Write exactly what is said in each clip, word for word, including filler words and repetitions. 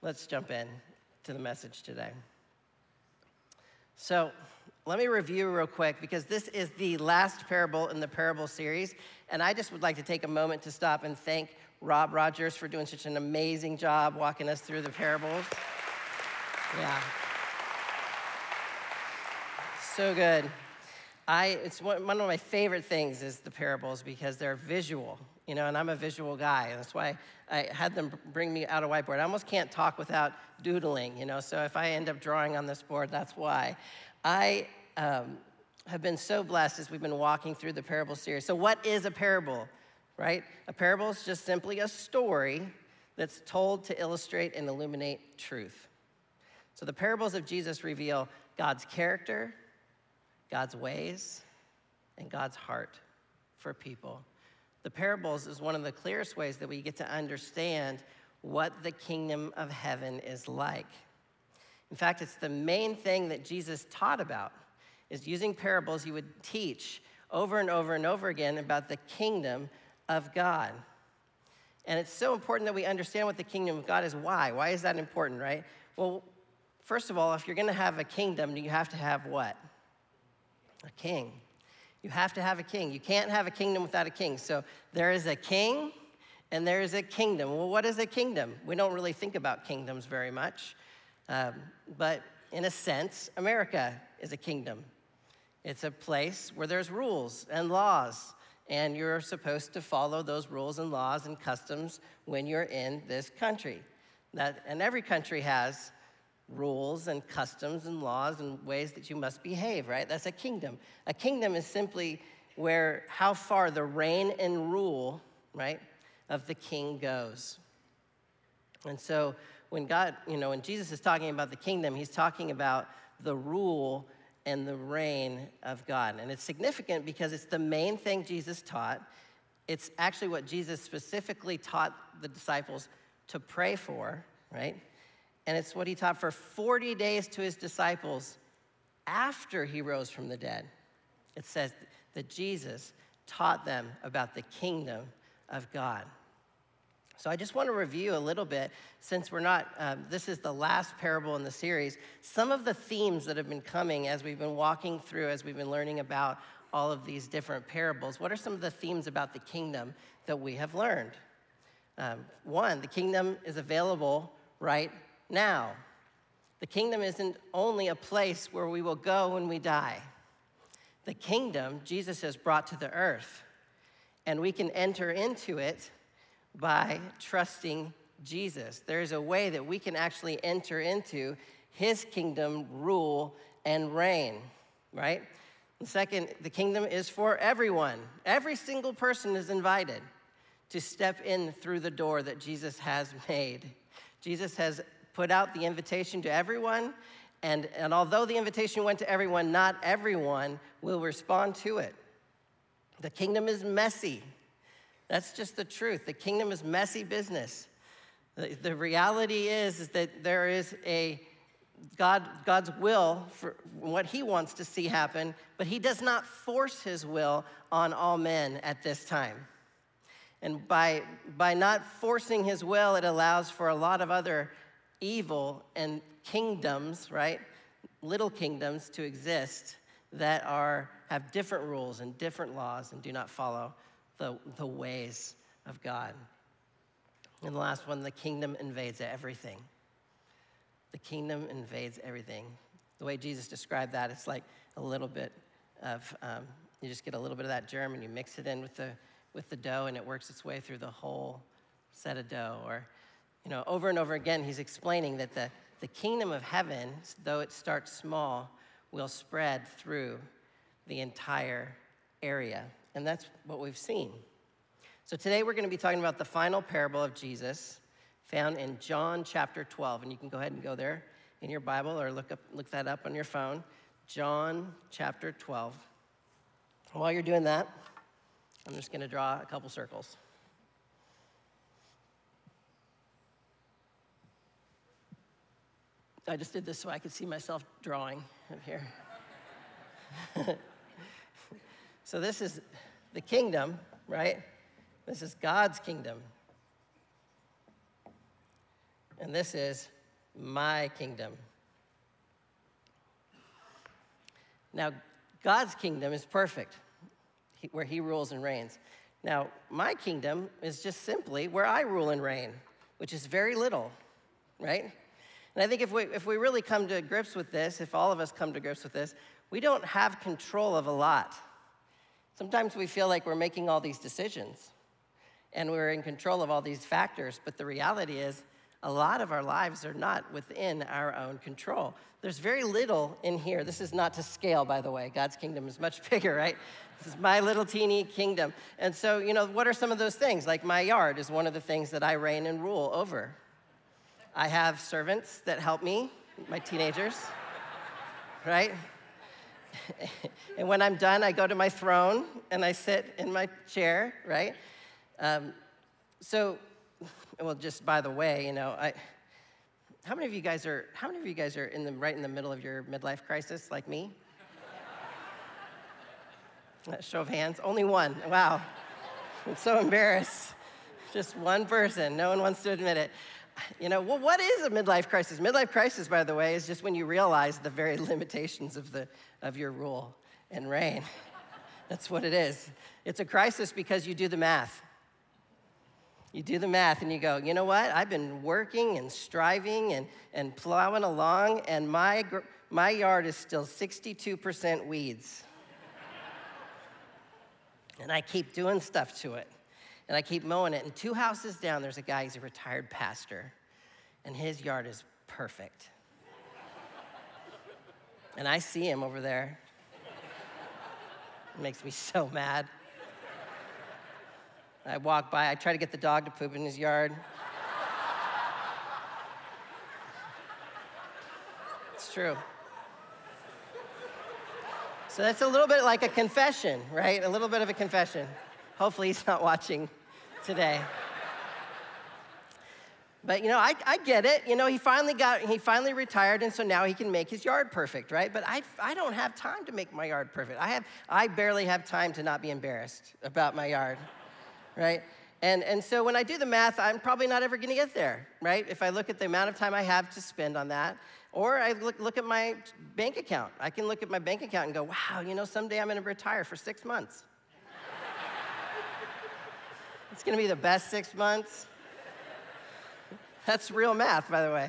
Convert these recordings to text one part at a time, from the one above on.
let's jump in to the message today. So let me review real quick, because this is the last parable in the parable series, and I just would like to take a moment to stop and thank Rob Rogers for doing such an amazing job walking us through the parables. Yeah. So good. I, it's one, one of my favorite things is the parables, because they're visual, you know, and I'm a visual guy, and that's why I had them bring me out a whiteboard. I almost can't talk without doodling, you know, so if I end up drawing on this board, that's why. I um, have been so blessed as we've been walking through the parable series. So what is a parable, right? A parable is just simply a story that's told to illustrate and illuminate truth. So the parables of Jesus reveal God's character, God's ways, and God's heart for people. The parables is one of the clearest ways that we get to understand what the kingdom of heaven is like. In fact, it's the main thing that Jesus taught about, is using parables. He would teach over and over and over again about the kingdom of God. And it's so important that we understand what the kingdom of God is. Why? Why is that important, right? Well, first of all, if you're going to have a kingdom, you have to have what? A king. You have to have a king. You can't have a kingdom without a king. So there is a king and there is a kingdom. Well, what is a kingdom? We don't really think about kingdoms very much. Um, but in a sense, America is a kingdom. It's a place where there's rules and laws, and you're supposed to follow those rules and laws and customs when you're in this country. That, and every country has rules and customs and laws and ways that you must behave, right? That's a kingdom. A kingdom is simply where, how far the reign and rule, right, of the king goes. And so when God, you know, when Jesus is talking about the kingdom, he's talking about the rule and the reign of God. And it's significant because it's the main thing Jesus taught. It's actually what Jesus specifically taught the disciples to pray for, right? And it's what he taught for forty days to his disciples after he rose from the dead. It says that Jesus taught them about the kingdom of God. So I just want to review a little bit, since we're not, um, this is the last parable in the series, some of the themes that have been coming as we've been walking through, as we've been learning about all of these different parables. What are some of the themes about the kingdom that we have learned? Um, one, the kingdom is available right now. The kingdom isn't only a place where we will go when we die. The kingdom Jesus has brought to the earth, and we can enter into it by trusting Jesus. There's a way that we can actually enter into his kingdom rule and reign, right? And second, the kingdom is for everyone. Every single person is invited to step in through the door that Jesus has made. Jesus has put out the invitation to everyone, and, and although the invitation went to everyone, not everyone will respond to it. The kingdom is messy. That's just the truth. The kingdom is messy business. The, the reality is, is that there is a God, God's will for what he wants to see happen, but he does not force his will on all men at this time. And by, by not forcing his will, it allows for a lot of other evil and kingdoms, right? Little kingdoms to exist that are have different rules and different laws and do not follow the, the ways of God. And the last one, the kingdom invades everything. The kingdom invades everything. The way Jesus described that, it's like a little bit of, um, you just get a little bit of that germ and you mix it in with the, with the dough, and it works its way through the whole set of dough. Or, you know, over and over again, he's explaining that the, the kingdom of heaven, though it starts small, will spread through the entire area. And that's what we've seen. So today we're going to be talking about the final parable of Jesus, found in John chapter twelve. And you can go ahead and go there in your Bible or look up, look that up on your phone. John chapter twelve. And while you're doing that, I'm just going to draw a couple circles. I just did this so I could see myself drawing up here. So this is the kingdom, right? This is God's kingdom. and this is my kingdom. Now, God's kingdom is perfect, where he rules and reigns. Now, my kingdom is just simply where I rule and reign, which is very little, right? And I think if we, if we really come to grips with this, if all of us come to grips with this, we don't have control of a lot. Sometimes we feel like we're making all these decisions and we're in control of all these factors, but the reality is a lot of our lives are not within our own control. There's very little in here. This is not to scale, by the way. God's kingdom is much bigger, right? This is my little teeny kingdom. And so, you know, what are some of those things? Like my yard is one of the things that I reign and rule over. I have servants that help me, my teenagers, right? And when I'm done, I go to my throne and I sit in my chair, right? Um, so, well, just by the way, you know, I, how many of you guys are, how many of you guys are in the, right in the middle of your midlife crisis like me? Show of hands, only one, wow. I'm so embarrassed. Just one person, no one wants to admit it. You know, well, what is a midlife crisis? Midlife crisis, by the way, is just when you realize the very limitations of, the, of your rule and reign. That's what it is. It's a crisis because you do the math. You do the math and you go, you know what? I've been working and striving and, and plowing along, and my, my yard is still sixty-two percent weeds. And I keep doing stuff to it. And I keep mowing it. And two houses down, there's a guy, he's a retired pastor, and his yard is perfect. And I see him over there. It makes me so mad. I walk by, I try to get the dog to poop in his yard. It's true. So that's a little bit like a confession, right? A little bit of a confession. Hopefully he's not watching today. But, you know, I, I get it. You know, he finally got, he finally retired, and so now he can make his yard perfect, right? But I, I don't have time to make my yard perfect. I have, I barely have time to not be embarrassed about my yard, right? And, and so when I do the math, I'm probably not ever gonna get there, right? If I look at the amount of time I have to spend on that, or I look, look at my bank account. I can look at my bank account and go, wow, you know, someday I'm gonna retire for six months. It's gonna be the best six months. That's real math, by the way.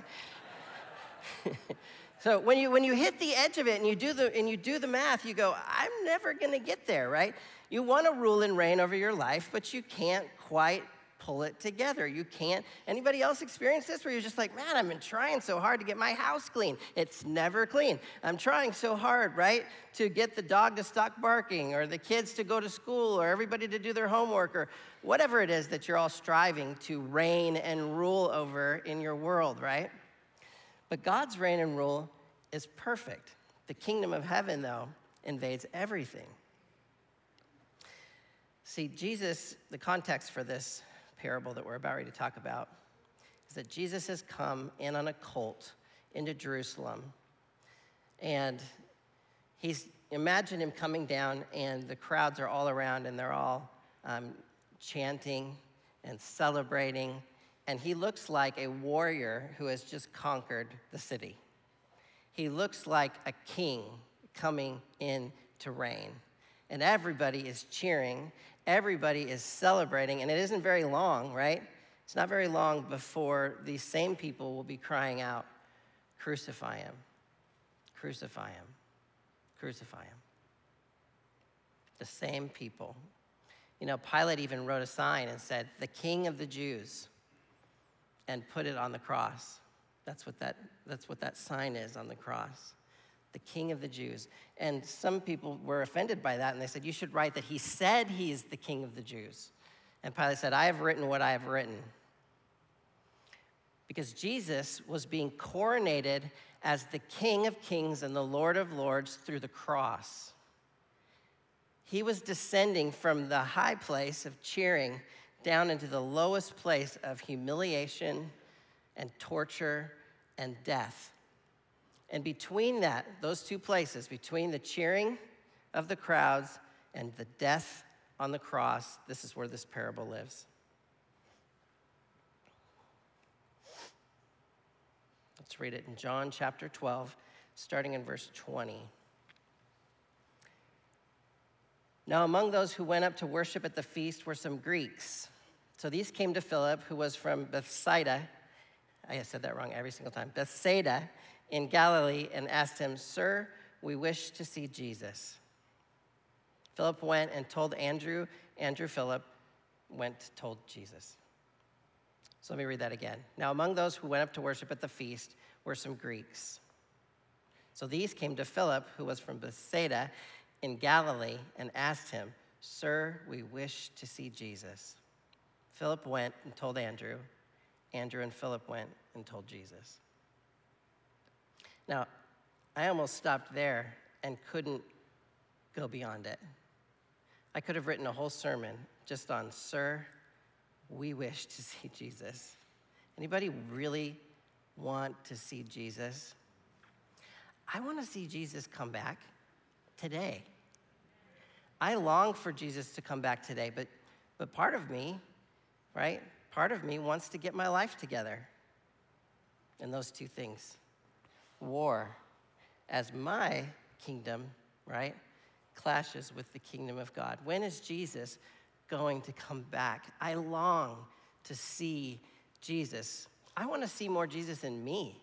So when you when you hit the edge of it and you do the and you do the math, you go, I'm never gonna get there, right? You want to rule and reign over your life, but you can't quite pull it together. You can't. Anybody else experience this where you're just like, man, I've been trying so hard to get my house clean. It's never clean. I'm trying so hard, right, to get the dog to stop barking, or the kids to go to school, or everybody to do their homework, or whatever it is that you're all striving to reign and rule over in your world, right? But God's reign and rule is perfect. The kingdom of heaven, though, invades everything. See, Jesus, the context for this parable that we're about ready to talk about is that Jesus has come in on a colt into Jerusalem. And he's, imagine him coming down, and the crowds are all around, and they're all um, chanting and celebrating. And he looks like a warrior who has just conquered the city. He looks like a king coming in to reign. And everybody is cheering. Everybody is celebrating. And it isn't very long, right? It's not very long before these same people will be crying out, crucify him, crucify him, crucify him. The same people. You know, Pilate even wrote a sign and said, the King of the Jews, and put it on the cross. That's what that, that's what that sign is on the cross. The King of the Jews. And some people were offended by that, and they said, you should write that he said he is the King of the Jews. And Pilate said, I have written what I have written. Because Jesus was being coronated as the King of Kings and the Lord of Lords through the cross. He was descending from the high place of cheering down into the lowest place of humiliation and torture and death. And between that, those two places, between the cheering of the crowds and the death on the cross, this is where this parable lives. Let's read it in John chapter twelve, starting in verse twenty. Now among those who went up to worship at the feast were some Greeks. So these came to Philip, who was from Bethsaida. I said that wrong every single time. Bethsaida in Galilee, and asked him, "Sir, we wish to see Jesus." Philip went and told Andrew. Andrew, Philip, went told Jesus. So let me read that again. Now among those who went up to worship at the feast were some Greeks. So these came to Philip, who was from Bethsaida in Galilee, and asked him, "Sir, we wish to see Jesus." Philip went and told Andrew. Andrew and Philip went and told Jesus. Now, I almost stopped there and couldn't go beyond it. I could have written a whole sermon just on, "Sir, we wish to see Jesus." Anybody really want to see Jesus? I want to see Jesus come back today. I long for Jesus to come back today, but, but part of me, right, part of me wants to get my life together. And those two things, war, as my kingdom, right, clashes with the kingdom of God. When is Jesus going to come back? I long to see Jesus. I want to see more Jesus in me.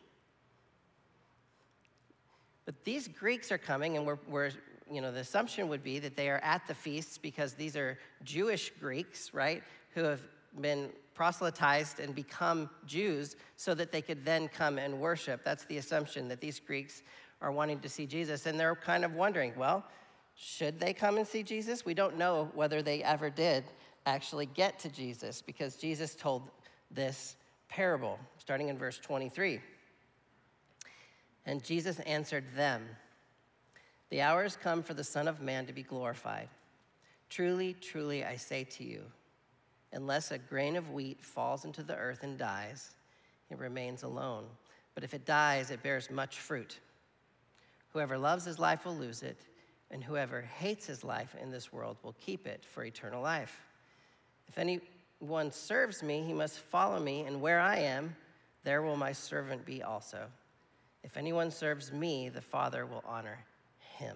But these Greeks are coming, and we're, we're, you know, the assumption would be that they are at the feasts because these are Jewish Greeks, right, who have been proselytized and become Jews so that they could then come and worship. That's the assumption, that these Greeks are wanting to see Jesus. And they're kind of wondering, well, should they come and see Jesus? We don't know whether they ever did actually get to Jesus, because Jesus told this parable, starting in verse twenty-three. And Jesus answered them, "The hour has come for the Son of Man to be glorified. Truly, truly, I say to you, unless a grain of wheat falls into the earth and dies, it remains alone. But if it dies, it bears much fruit. Whoever loves his life will lose it, and whoever hates his life in this world will keep it for eternal life. If anyone serves me, he must follow me, and where I am, there will my servant be also. If anyone serves me, the Father will honor him."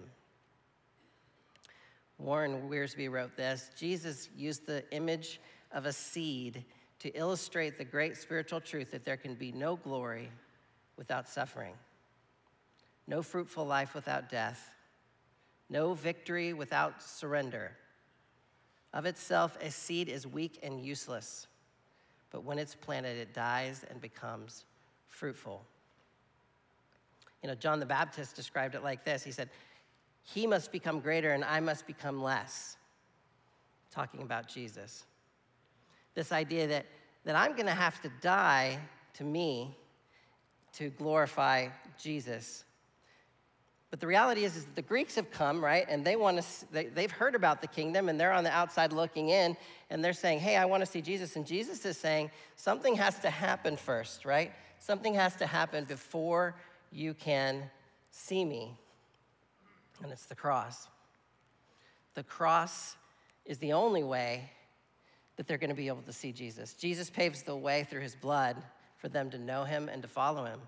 Warren Wiersbe wrote this: Jesus used the image of a seed to illustrate the great spiritual truth that there can be no glory without suffering, no fruitful life without death, no victory without surrender. Of itself, a seed is weak and useless, but when it's planted, it dies and becomes fruitful. You know, John the Baptist described it like this. He said, "He must become greater and I must become less," talking about Jesus. This idea that, that I'm going to have to die to me to glorify Jesus. But the reality is, is that the Greeks have come, right, and they want to, they, they've heard about the kingdom, and they're on the outside looking in, and they're saying, "Hey, I want to see Jesus." And Jesus is saying, something has to happen first, right? Something has to happen before you can see me, and it's the cross. The cross is the only way that they're going to be able to see Jesus. Jesus paves the way through his blood for them to know him and to follow him.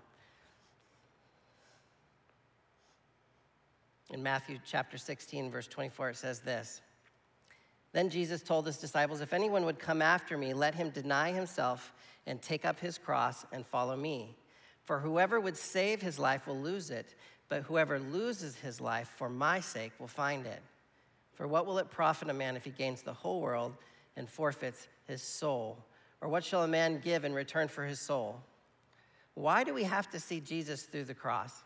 In Matthew chapter sixteen, verse twenty-four, it says this: "Then Jesus told his disciples, 'If anyone would come after me, let him deny himself and take up his cross and follow me. For whoever would save his life will lose it, but whoever loses his life for my sake will find it. For what will it profit a man if he gains the whole world and forfeits his soul? Or what shall a man give in return for his soul?'" Why do we have to see Jesus through the cross?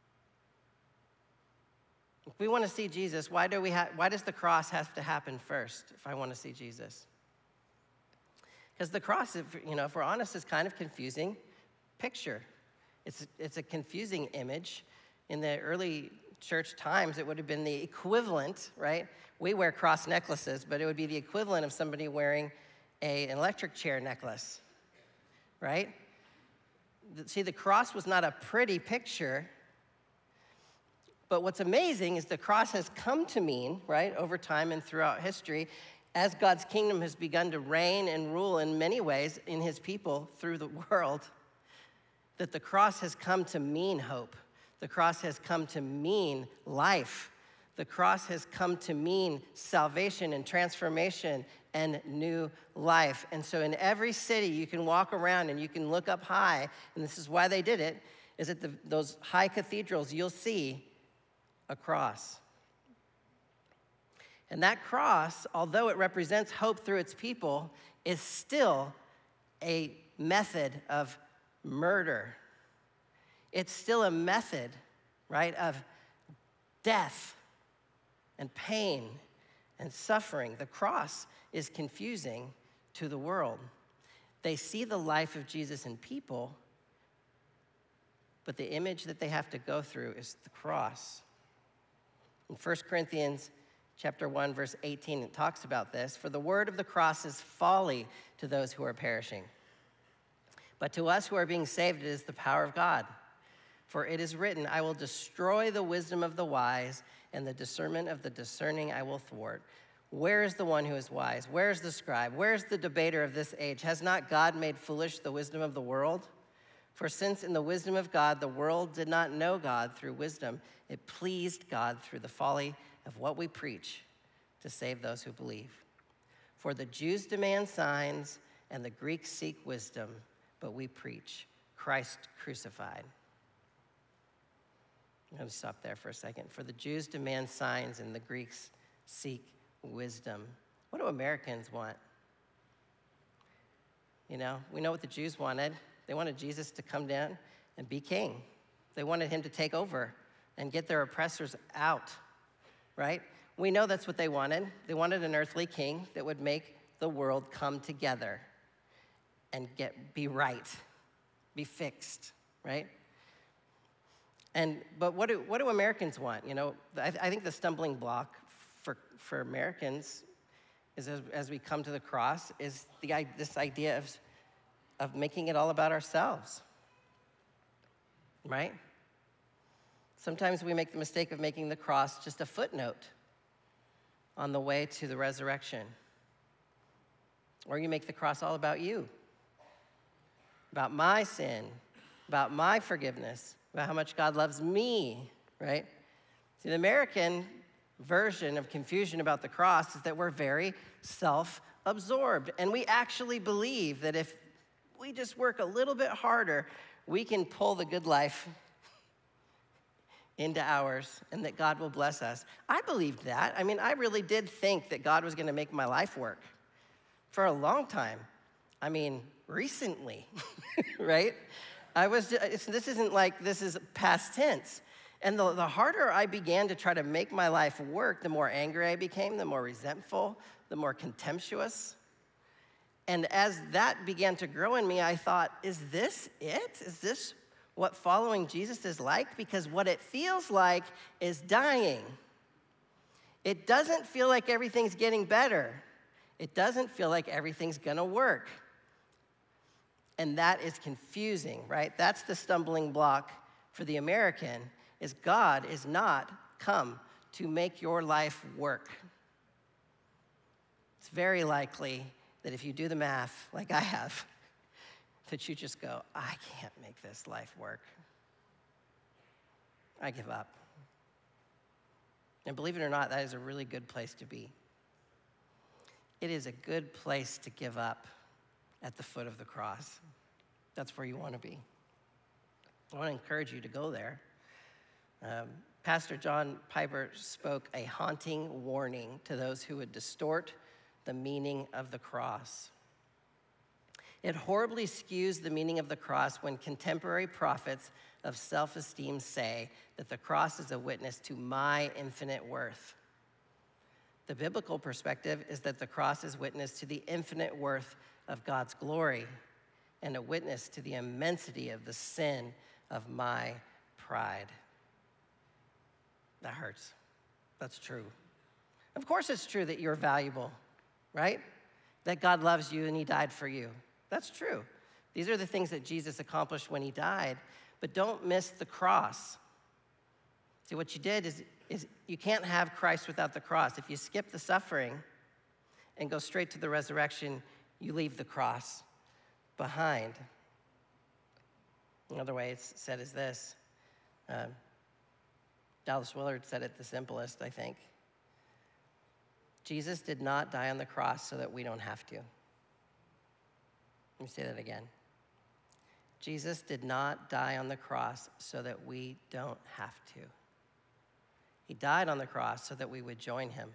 If we want to see Jesus, why do we ha- why does the cross have to happen first if I want to see Jesus? Because the cross, if, you know, if we're honest, is kind of confusing picture. It's, it's a confusing image. In the early church times, it would have been the equivalent, right? We wear cross necklaces, but it would be the equivalent of somebody wearing a, an electric chair necklace, right? See, the cross was not a pretty picture, but what's amazing is the cross has come to mean, right, over time and throughout history, as God's kingdom has begun to reign and rule in many ways in his people through the world. that the cross has come to mean hope. The cross has come to mean life. The cross has come to mean salvation and transformation and new life. And so in every city, you can walk around and you can look up high, and this is why they did it, is at the, those high cathedrals, you'll see a cross. And that cross, although it represents hope through its people, is still a method of murder. It's still a method, right, of death and pain and suffering. The cross is confusing to the world. They see the life of Jesus in people, but the image that they have to go through is the cross. In First Corinthians chapter one, verse eighteen, it talks about this. For the word of the cross is folly to those who are perishing. But to us who are being saved, it is the power of God. For it is written, I will destroy the wisdom of the wise, and the discernment of the discerning I will thwart. Where is the one who is wise? Where is the scribe? Where is the debater of this age? Has not God made foolish the wisdom of the world? For since in the wisdom of God, the world did not know God through wisdom, it pleased God through the folly of what we preach to save those who believe. For the Jews demand signs, and the Greeks seek wisdom, but we preach Christ crucified. I'm going to stop there for a second. For the Jews demand signs, and the Greeks seek wisdom. What do Americans want? You know, we know what the Jews wanted. They wanted Jesus to come down and be king. They wanted him to take over and get their oppressors out, right? We know that's what they wanted. They wanted an earthly king that would make the world come together and get be right, be fixed, right? And but what do what do Americans want? You know, I, I think the stumbling block for for Americans is as, as we come to the cross is the this idea of of making it all about ourselves, right? Sometimes we make the mistake of making the cross just a footnote on the way to the resurrection. Or you make the cross all about you, about my sin, about my forgiveness, about how much God loves me, right? See, the American version of confusion about the cross is that we're very self-absorbed, and we actually believe that if we just work a little bit harder, we can pull the good life into ours and that God will bless us. I believed that. I mean, I really did think that God was going to make my life work for a long time. I mean, recently, right? I was, it's, this isn't like, this is past tense. And the, the harder I began to try to make my life work, the more angry I became, the more resentful, the more contemptuous. And as that began to grow in me, I thought, is this it? Is this what following Jesus is like? Because what it feels like is dying. It doesn't feel like everything's getting better. It doesn't feel like everything's gonna work. And that is confusing, right? That's the stumbling block for the American, is God is not come to make your life work. It's very likely that if you do the math, like I have, that you just go, I can't make this life work. I give up. And believe it or not, that is a really good place to be. It is a good place to give up at the foot of the cross. That's where you want to be. I want to encourage you to go there. Um, Pastor John Piper spoke a haunting warning to those who would distort the meaning of the cross. It horribly skews the meaning of the cross when contemporary prophets of self-esteem say that the cross is a witness to my infinite worth. The biblical perspective is that the cross is witness to the infinite worth of God's glory and a witness to the immensity of the sin of my pride. That hurts. That's true. Of course it's true that you're valuable, right? That God loves you and he died for you. That's true. These are the things that Jesus accomplished when he died, but don't miss the cross. See, what you did is, is you can't have Christ without the cross. If you skip the suffering and go straight to the resurrection, you leave the cross behind. Another way it's said is this. Um, Dallas Willard said it the simplest, I think. Jesus did not die on the cross so that we don't have to. Let me say that again. Jesus did not die on the cross so that we don't have to. He died on the cross so that we would join him.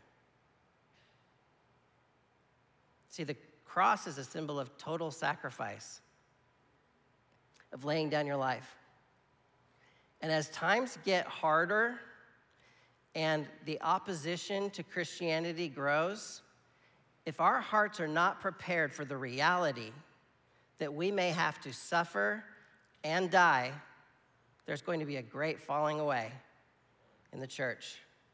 See, the cross is a symbol of total sacrifice, of laying down your life. And as times get harder and the opposition to Christianity grows, if our hearts are not prepared for the reality that we may have to suffer and die, there's going to be a great falling away in the church.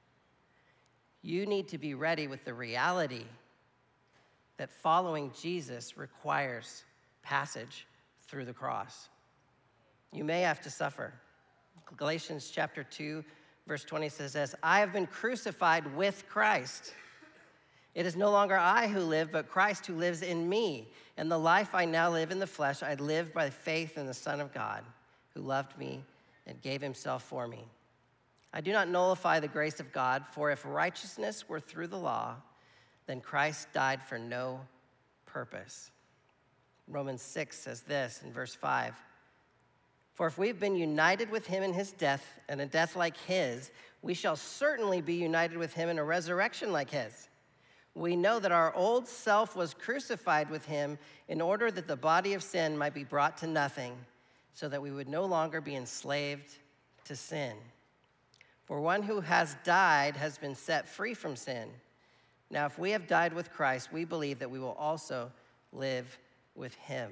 You need to be ready with the reality that following Jesus requires passage through the cross. You may have to suffer. Galatians chapter two, verse twenty says this, I have been crucified with Christ. It is no longer I who live, but Christ who lives in me. And the life I now live in the flesh, I live by faith in the Son of God, who loved me and gave himself for me. I do not nullify the grace of God, for if righteousness were through the law, then Christ died for no purpose. Romans six says this in verse five, for if we've been united with him in his death, and a death like his, we shall certainly be united with him in a resurrection like his. We know that our old self was crucified with him in order that the body of sin might be brought to nothing, so that we would no longer be enslaved to sin. For one who has died has been set free from sin. Now, if we have died with Christ, we believe that we will also live with him.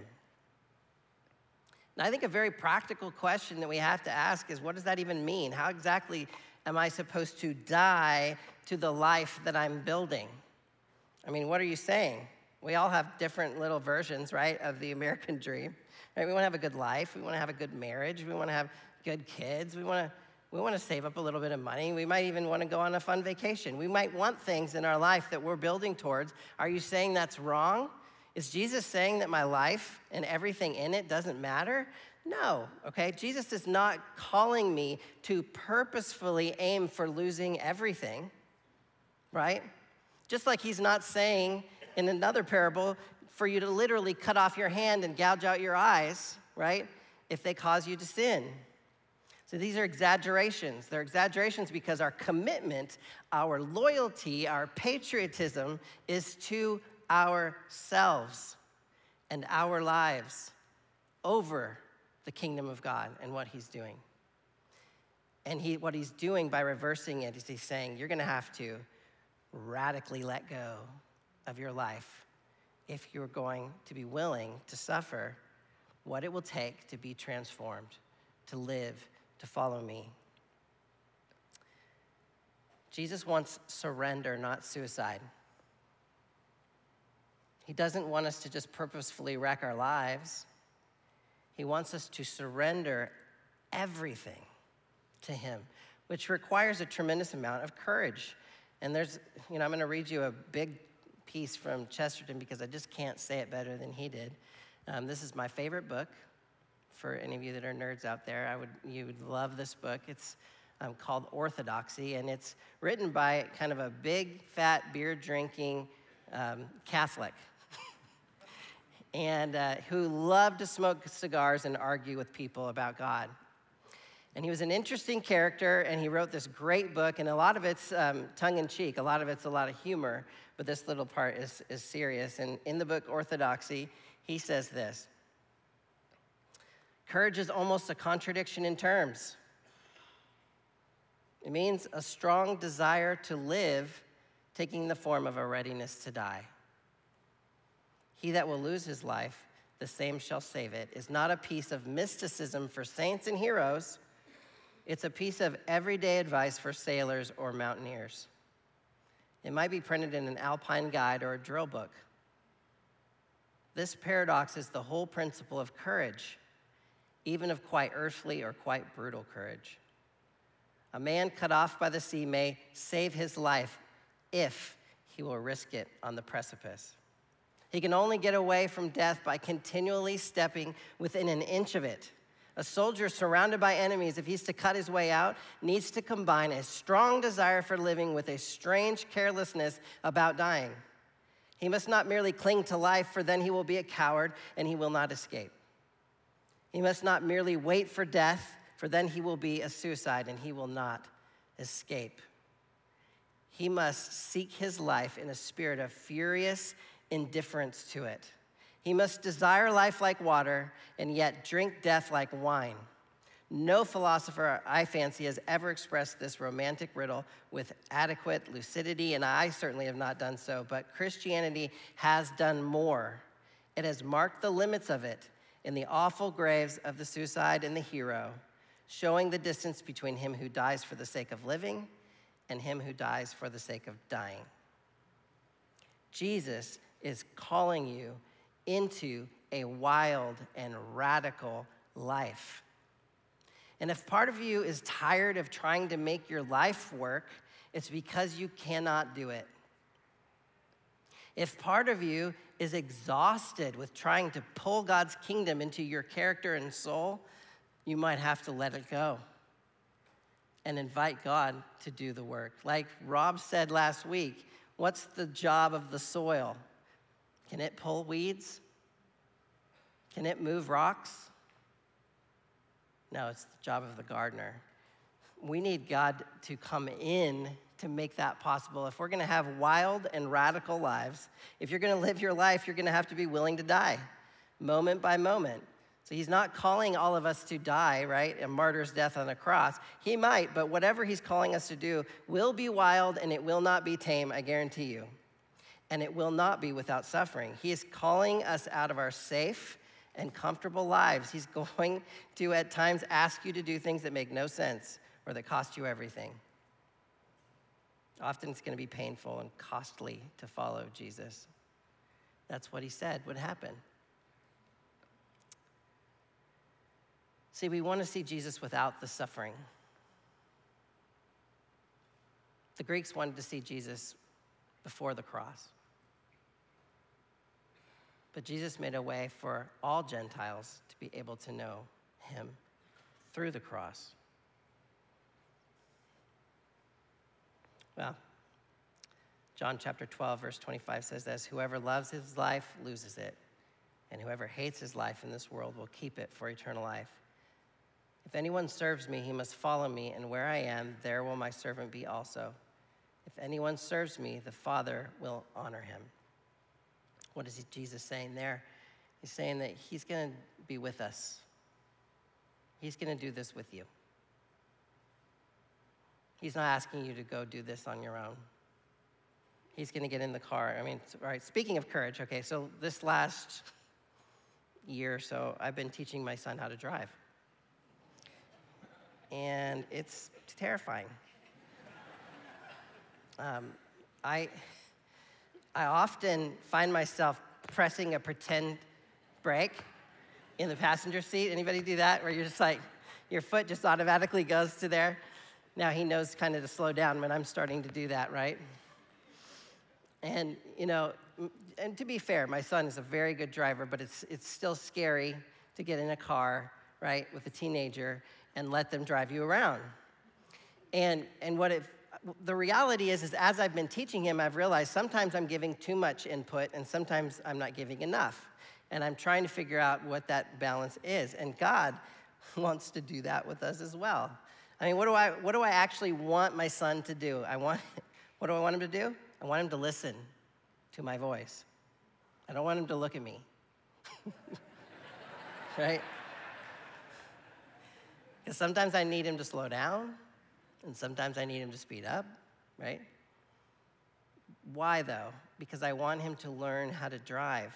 And I think a very practical question that we have to ask is, what does that even mean? How exactly am I supposed to die to the life that I'm building? I mean, what are you saying? We all have different little versions, right, of the American dream. Right? We want to have a good life. We want to have a good marriage. We want to have good kids. We want to we want to save up a little bit of money. We might even want to go on a fun vacation. We might want things in our life that we're building towards. Are you saying that's wrong? Is Jesus saying that my life and everything in it doesn't matter? No, okay? Jesus is not calling me to purposefully aim for losing everything, right? Just like he's not saying in another parable for you to literally cut off your hand and gouge out your eyes, right, if they cause you to sin. So these are exaggerations. They're exaggerations because our commitment, our loyalty, our patriotism is to ourselves and our lives over the kingdom of God and what he's doing. And he, what he's doing by reversing it is he's saying, you're gonna have to radically let go of your life if you're going to be willing to suffer what it will take to be transformed, to live, to follow me. Jesus wants surrender, not suicide. He doesn't want us to just purposefully wreck our lives. He wants us to surrender everything to him, which requires a tremendous amount of courage. And there's, you know, I'm gonna read you a big piece from Chesterton because I just can't say it better than he did. Um, this is my favorite book. For any of you that are nerds out there, I would you would love this book. It's um, called Orthodoxy, and it's written by kind of a big, fat, beer-drinking um, Catholic, and uh, who loved to smoke cigars and argue with people about God. And he was an interesting character, and he wrote this great book, and a lot of it's um, tongue-in-cheek. A lot of it's a lot of humor, but this little part is, is serious. And in the book Orthodoxy, he says this, courage is almost a contradiction in terms. It means a strong desire to live, taking the form of a readiness to die. He that will lose his life, the same shall save it, is not a piece of mysticism for saints and heroes. It's a piece of everyday advice for sailors or mountaineers. It might be printed in an alpine guide or a drill book. This paradox is the whole principle of courage, even of quite earthly or quite brutal courage. A man cut off by the sea may save his life if he will risk it on the precipice. He can only get away from death by continually stepping within an inch of it. A soldier surrounded by enemies, if he's to cut his way out, needs to combine a strong desire for living with a strange carelessness about dying. He must not merely cling to life, for then he will be a coward and he will not escape. He must not merely wait for death, for then he will be a suicide and he will not escape. He must seek his life in a spirit of furious indifference to it. He must desire life like water and yet drink death like wine. No philosopher I fancy has ever expressed this romantic riddle with adequate lucidity, and I certainly have not done so, but Christianity has done more. It has marked the limits of it in the awful graves of the suicide and the hero, showing the distance between him who dies for the sake of living and him who dies for the sake of dying. Jesus is calling you into a wild and radical life. And if part of you is tired of trying to make your life work, it's because you cannot do it. If part of you is exhausted with trying to pull God's kingdom into your character and soul, you might have to let it go and invite God to do the work. Like Rob said last week, what's the job of the soil? Can it pull weeds? Can it move rocks? No, it's the job of the gardener. We need God to come in to make that possible. If we're gonna have wild and radical lives, if you're gonna live your life, you're gonna have to be willing to die, moment by moment. So he's not calling all of us to die, right? A martyr's death on a cross. He might, but whatever he's calling us to do will be wild and it will not be tame, I guarantee you. And it will not be without suffering. He is calling us out of our safe and comfortable lives. He's going to, at times, ask you to do things that make no sense or that cost you everything. Often it's going to be painful and costly to follow Jesus. That's what he said would happen. See, we want to see Jesus without the suffering. The Greeks wanted to see Jesus before the cross. But Jesus made a way for all Gentiles to be able to know him through the cross. Well, John chapter twelve, verse twenty-five says this, whoever loves his life loses it, and whoever hates his life in this world will keep it for eternal life. If anyone serves me, he must follow me, and where I am, there will my servant be also. If anyone serves me, the Father will honor him. What is Jesus saying there? He's saying that he's going to be with us. He's going to do this with you. He's not asking you to go do this on your own. He's going to get in the car. I mean, all right, speaking of courage, okay, so this last year or so, I've been teaching my son how to drive. And it's terrifying. Um, I... I often find myself pressing a pretend brake in the passenger seat. Anybody do that? Where you're just like, your foot just automatically goes to there. Now he knows kind of to slow down when I'm starting to do that, right? And, you know, and to be fair, my son is a very good driver, but it's, it's still scary to get in a car, right, with a teenager and let them drive you around. And, and what it, the reality is, is as I've been teaching him, I've realized sometimes I'm giving too much input and sometimes I'm not giving enough. And I'm trying to figure out what that balance is. And God wants to do that with us as well. I mean, what do I, what do I actually want my son to do? I want, what do I want him to do? I want him to listen to my voice. I don't want him to look at me. Right? Because sometimes I need him to slow down. And sometimes I need him to speed up, right? Why, though? Because I want him to learn how to drive.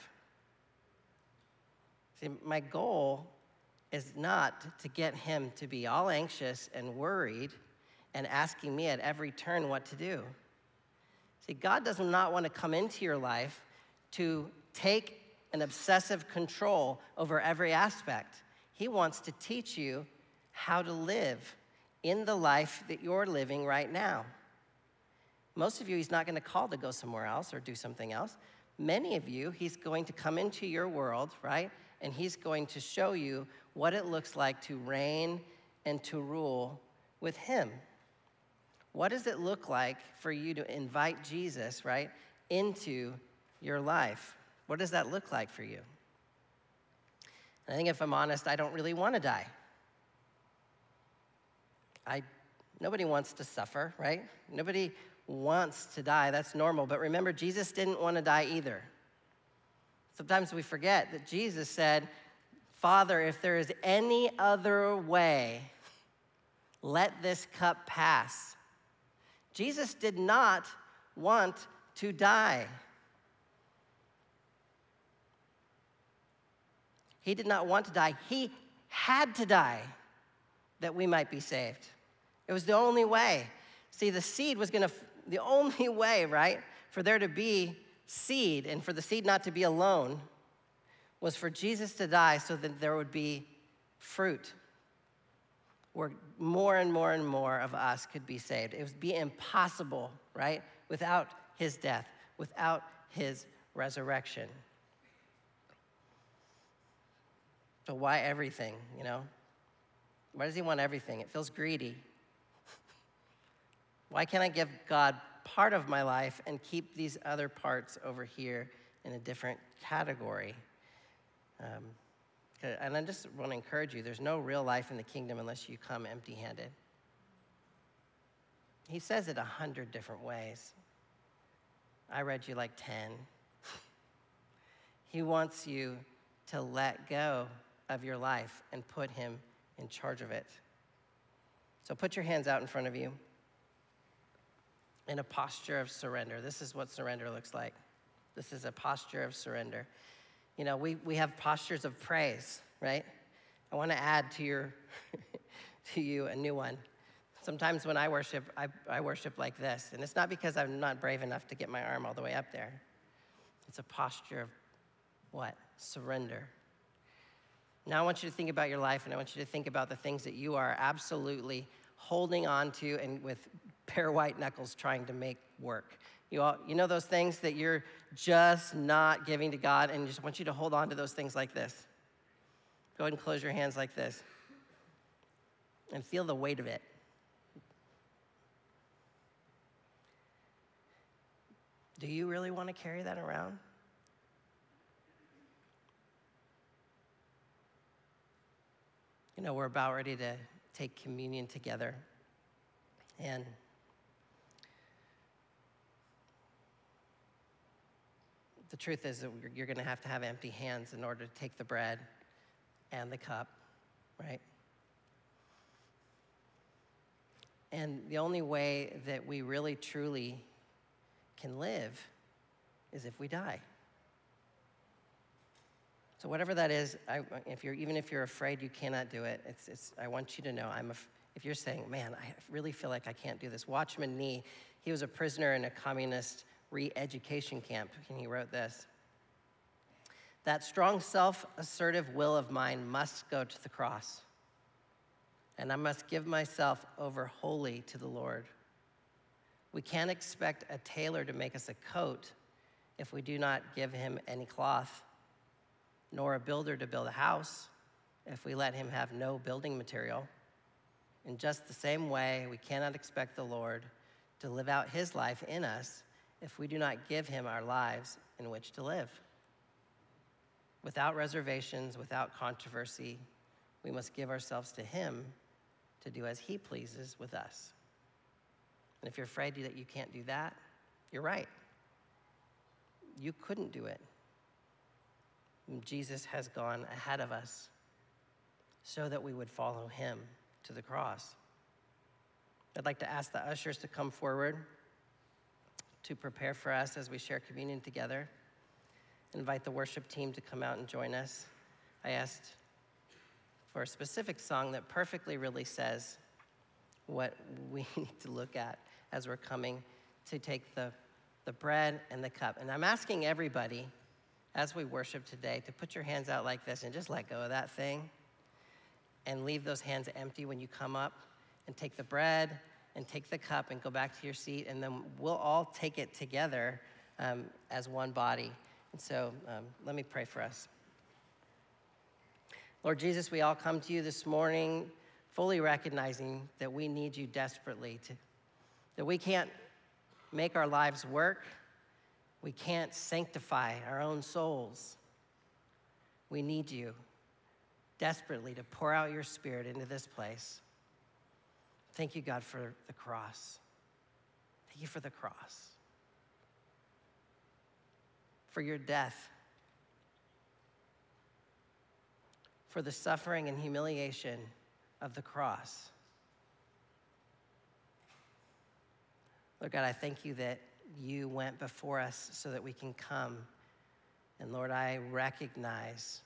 See, my goal is not to get him to be all anxious and worried and asking me at every turn what to do. See, God does not want to come into your life to take an obsessive control over every aspect. He wants to teach you how to live in the life that you're living right now. Most of you, he's not going to call to go somewhere else or do something else. Many of you, he's going to come into your world, right? And he's going to show you what it looks like to reign and to rule with him. What does it look like for you to invite Jesus, right, into your life? What does that look like for you? I think if I'm honest, I don't really want to die. I, nobody wants to suffer, right? Nobody wants to die. That's normal. But remember, Jesus didn't want to die either. Sometimes we forget that Jesus said, Father, if there is any other way, let this cup pass. Jesus did not want to die. He did not want to die. He had to die that we might be saved. It was the only way. See, the seed was going to, the only way, right, for there to be seed and for the seed not to be alone was for Jesus to die so that there would be fruit where more and more and more of us could be saved. It would be impossible, right, without his death, without his resurrection. So why everything, you know? Why does he want everything? It feels greedy. Why can't I give God part of my life and keep these other parts over here in a different category? Um, and I just want to encourage you, there's no real life in the kingdom unless you come empty-handed. He says it a hundred different ways. I read you like ten. He wants you to let go of your life and put him in charge of it. So put your hands out in front of you in a posture of surrender. This is what surrender looks like. This is a posture of surrender. You know, we, we have postures of praise, right? I want to add to your to you a new one. Sometimes when I worship, I, I worship like this. And it's not because I'm not brave enough to get my arm all the way up there. It's a posture of what? Surrender. Now I want you to think about your life, and I want you to think about the things that you are absolutely holding on to and with bare white knuckles trying to make work. You all, you know those things that you're just not giving to God, and just want you to hold on to those things like this. Go ahead and close your hands like this and feel the weight of it. Do you really want to carry that around? You know, we're about ready to take communion together. And the truth is that you're going to have to have empty hands in order to take the bread and the cup, right? And the only way that we really, truly can live is if we die. So whatever that is, I, if you're, even if you're afraid you cannot do it, it's, it's, I want you to know, I'm a, if you're saying, man, I really feel like I can't do this. Watchman Nee, he was a prisoner in a communist re-education camp, and he wrote this: that strong self-assertive will of mine must go to the cross, and I must give myself over wholly to the Lord. We can't expect a tailor to make us a coat if we do not give him any cloth, nor a builder to build a house if we let him have no building material. In just the same way, we cannot expect the Lord to live out his life in us if we do not give him our lives in which to live. Without reservations, without controversy, we must give ourselves to him to do as he pleases with us. And if you're afraid that you can't do that, you're right. You couldn't do it. Jesus has gone ahead of us so that we would follow him to the cross. I'd like to ask the ushers to come forward to prepare for us as we share communion together. Invite the worship team to come out and join us. I asked for a specific song that perfectly really says what we need to look at as we're coming to take the, the bread and the cup. And I'm asking everybody, as we worship today, to put your hands out like this and just let go of that thing and leave those hands empty when you come up, and take the bread and take the cup and go back to your seat, and then we'll all take it together um, as one body. And so um, let me pray for us. Lord Jesus, we all come to you this morning fully recognizing that we need you desperately, to, that we can't make our lives work. We can't sanctify our own souls. We need you desperately to pour out your Spirit into this place. Thank you, God, for the cross. Thank you for the cross, for your death, for the suffering and humiliation of the cross. Lord God, I thank you that you went before us so that we can come. And Lord, I recognize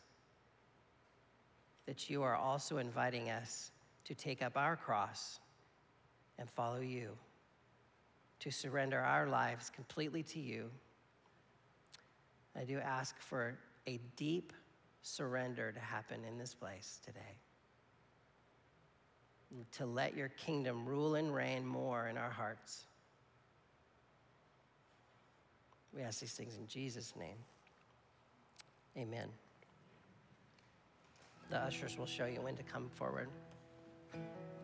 that you are also inviting us to take up our cross and follow you, to surrender our lives completely to you. I do ask for a deep surrender to happen in this place today, to let your kingdom rule and reign more in our hearts. We ask these things in Jesus' name. Amen. The ushers will show you when to come forward.